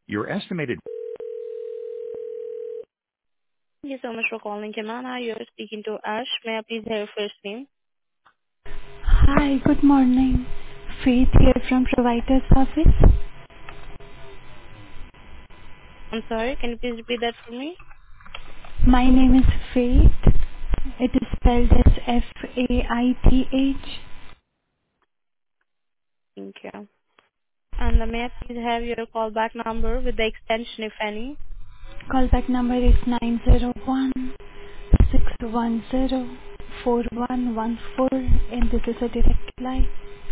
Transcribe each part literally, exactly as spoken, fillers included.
Your estimated Thank you so much for calling, Kimana. You're speaking to Ash. May I please have your first name? Hi, good morning. Faith here from provider's office. I'm sorry, can you please repeat that for me? My name is Faith. It is spelled as F A I T H. Thank you. And uh, may I please have your callback number with the extension, if any? Callback number is nine zero one six one zero four one one four, and this is a direct line.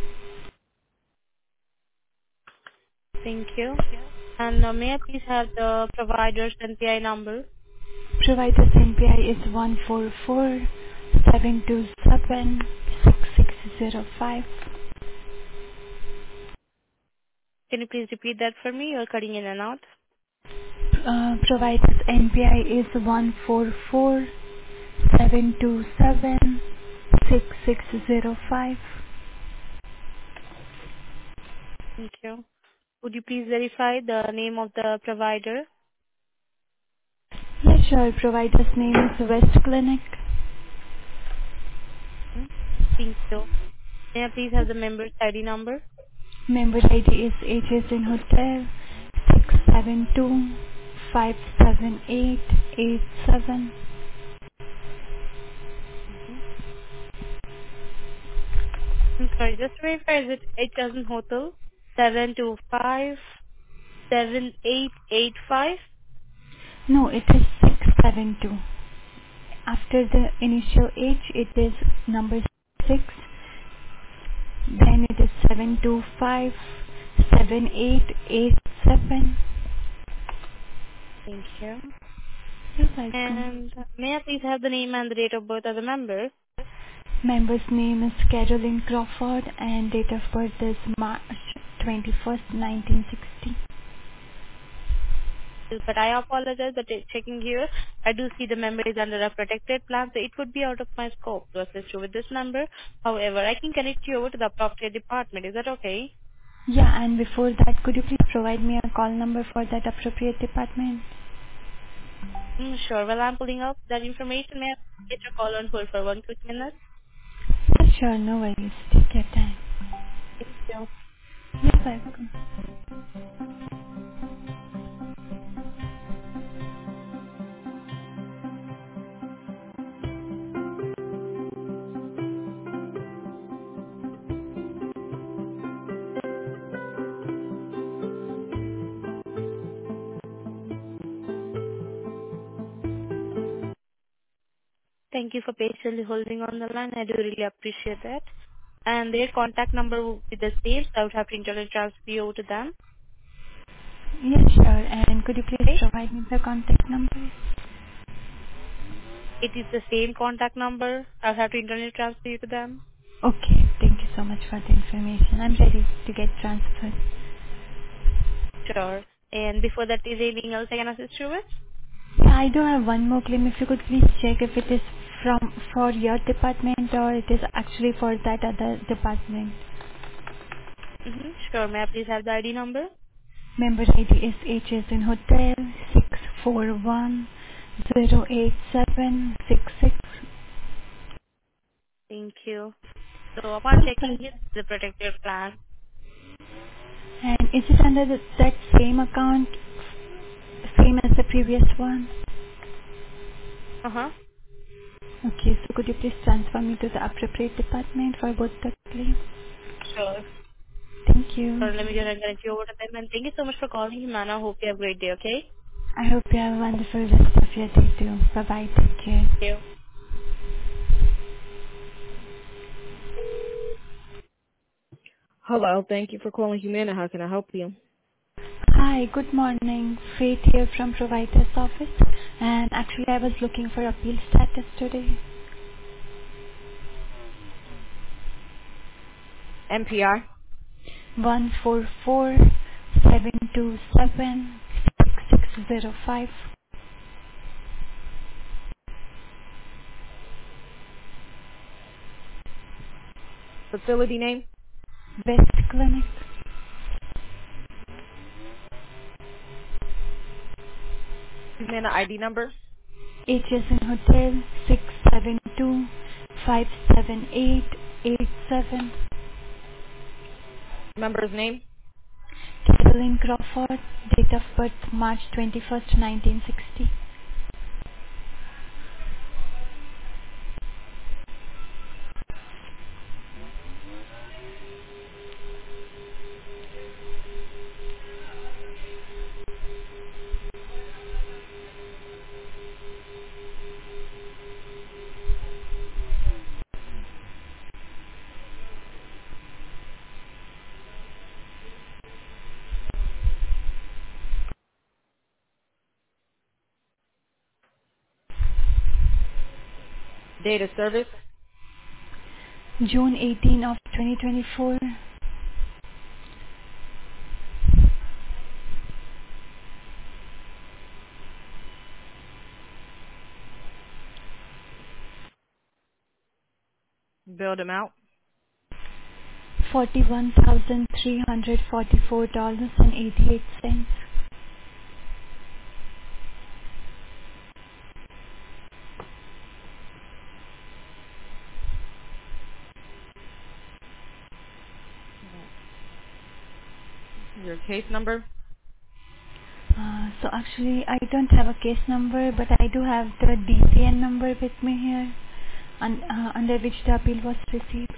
Thank you. And uh, may I please have the provider's N P I number? Provider's N P I is one four four seven two seven six six zero five. Can you please repeat that for me? You're cutting in and out. Uh, provider's N P I is one four four seven two seven six six zero five. Thank you. Would you please verify the name of the provider? Yes, sure. Provider's name is West Clinic. Hmm? Thank you. May I please have the member's I D number? Member I D is H S in Hotel six seven two five seven eight eight seven. Mm-hmm. I'm sorry, just to verify, is it H as in Hotel seven two five seven eight eight five? No, it is six seven two. After the initial H, it is number six. Then it is seven two five seven eight eight seven. Thank you. You're welcome. And may I please have the name and the date of birth of the member? Member's name is Caroline Crawford and date of birth is March twenty-first, nineteen sixty. But I apologize, but it's checking here, I do see the member is under a protected plan, so it would be out of my scope to assist you with this number. However, I can connect you over to the appropriate department. Is that okay? Yeah, and before that, could you please provide me a call number for that appropriate department? Mm, sure. Well, I'm pulling up that information. May I get your call on hold for one quick minute? Yeah, sure, no worries. Take your time. Thank you. You're welcome. Thank you for patiently holding on the line. I do really appreciate that. And their contact number will be the same, so I would have to internet transfer you over to them. Yeah, sure. And could you please Okay? provide me the contact number? It is the same contact number. I'll have to internet transfer you to them. Okay, thank you so much for the information. I'm ready to get transferred. Sure. And before that, is there anything else I can assist you with? Yeah, I do have one more claim. If you could please check if it is from for your department or it is actually for that other department. Mm-hmm. Sure. May I please have the I D number? Member I D is H S in Hotel six four one zero eight seven six six. Thank you. So upon checking it, the protected plan. And is it under the, that same account, same as the previous one? Uh-huh. Okay, so could you please transfer me to the appropriate department for both the claims? Sure. Thank you. Sure. Let me just connect you over to them. And thank you so much for calling, Humana. Hope you have a great day, okay? I hope you have a wonderful rest of your day too. Bye bye. Take care. Thank you. Hello. Thank you for calling Humana. How can I help you? Hi, good morning. Faith here from provider's office. And actually I was looking for appeal status today. N P R. One four four seven two seven six six zero five. Facility name? West Clinic. Give me an I D number. H is in hotel, six seven two five seven eight eight seven. Member's name. Carolyn Crawford, date of birth March twenty-first, nineteen sixty. Date of service. June eighteenth of twenty twenty-four. Billed amount. forty-one thousand three hundred forty-four dollars and eighty-eight cents. Your case number. Uh, so actually I don't have a case number, but I do have the D C N number with me here, un- uh, under which the appeal was received.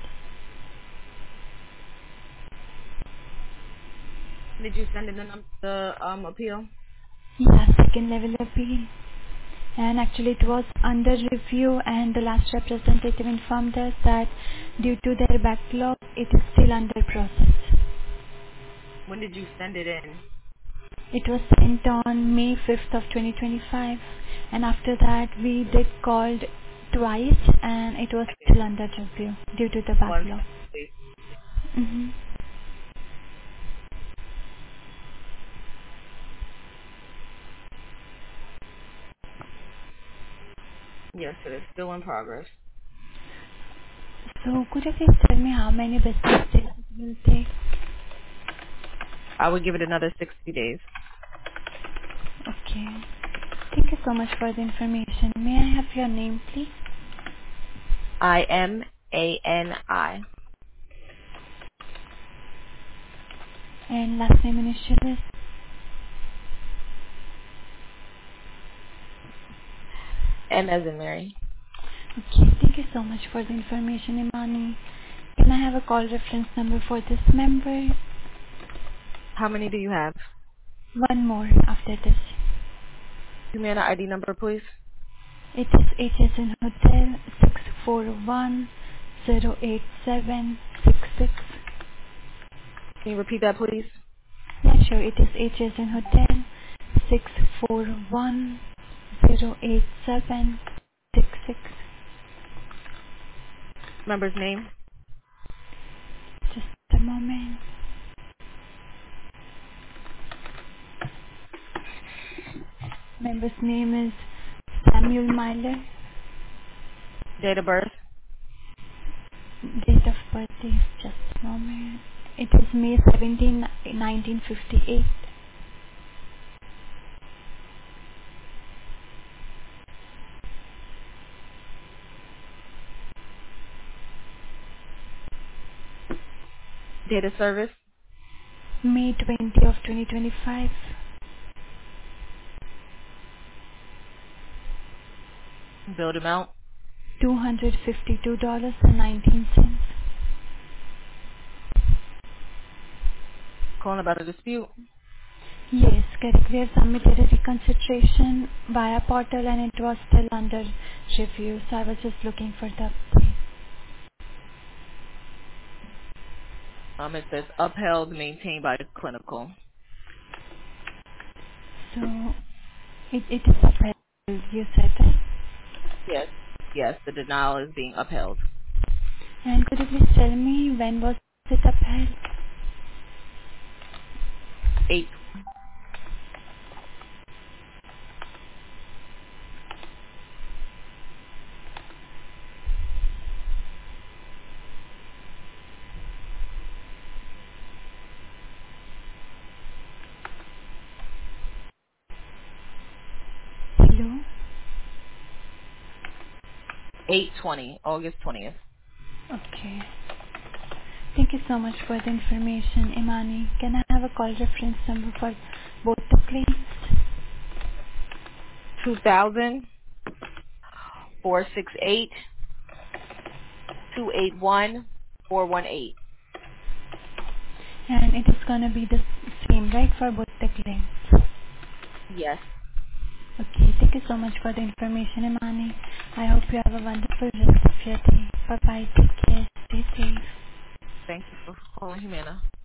Did you send in the num- the um appeal? Yeah, second level appeal. And actually it was under review, and the last representative informed us that due to their backlog, it is still under process. When did you send it in? It was sent on May fifth of twenty twenty-five, and after that we did called twice, and it was Okay. still under review due to the One backlog. second, please. Mm-hmm. Yes, it is still in progress. So could you please tell me how many business days it will take? I would give it another sixty days. Okay. Thank you so much for the information. May I have your name, please? I M A N I. And last name initial is? M as in Mary. Okay, thank you so much for the information, Imani. Can I have a call reference number for this member? How many do you have? One more after this. Give me an I D number, please. It is H S in Hotel six four one zero eight seven six six. Can you repeat that, please? Yeah, sure. It is H S in Hotel six four one zero eight seven six six. Member's name. Just a moment. Member's name is Samuel Myler. Date of birth. Date of birth is just a moment. It is May seventeenth, nineteen fifty-eight. Date of service. May twentieth of twenty twenty-five. Billed amount. two hundred fifty-two dollars and nineteen cents. Calling about a dispute. Yes, correct. We have submitted a reconsideration via portal, and it was still under review. So I was just looking for the update. Um, it says upheld, maintained by clinical. So it, it is upheld, you said that. Yes. Yes, the denial is being upheld. And could you please tell me when was it upheld? Eight. eight twenty, August twentieth. Okay. Thank you so much for the information, Imani. Can I have a call reference number for both the claims? Two thousand four six eight two eight one four one eight. And it is gonna be the same, right, for both the claims? Yes. Okay, thank you so much for the information, Imani. I hope you have a wonderful rest of your day. Bye-bye, take care, stay safe. Thank you for calling Humana.